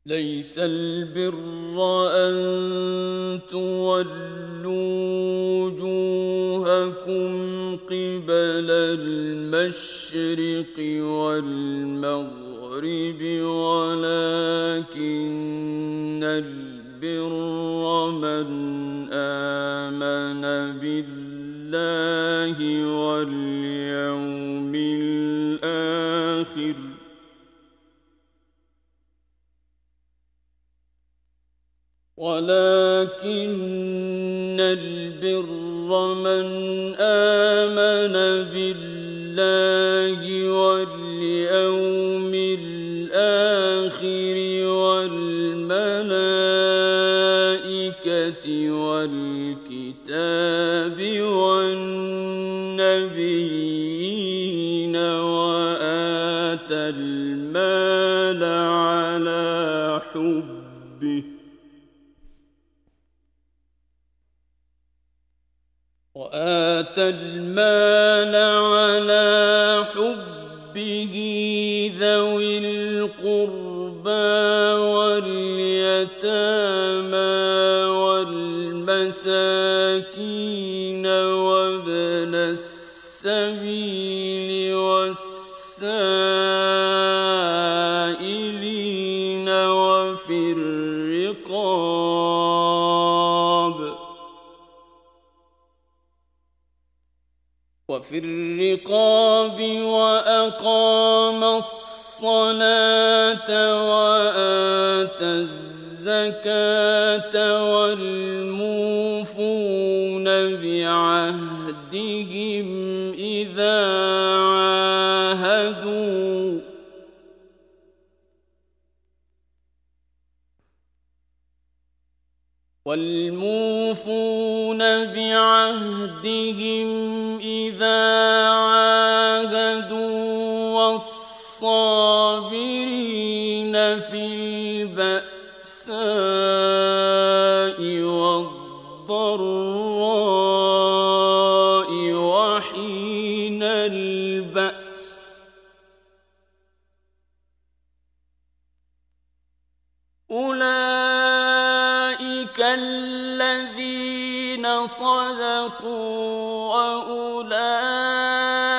ليس البر أن تولوا وجوهكم قبل المشرق والمغرب ولكن البر من آمن بالله واليوم الآخر ولكن البر من آمن بالله واليوم الآخر والملائكة والكتاب والنبيين وآتى المال على حبه ذوي القربى واليتامى والمساكين وابن السبيل والسائلين وفي الرقاب وأقام الصلاة وآتى الزكاة والموفون بعهدهم إذا عاهدوا والصابرين في البأساء والضراء وحين البأس أولئك الذين صدقوا وأولئك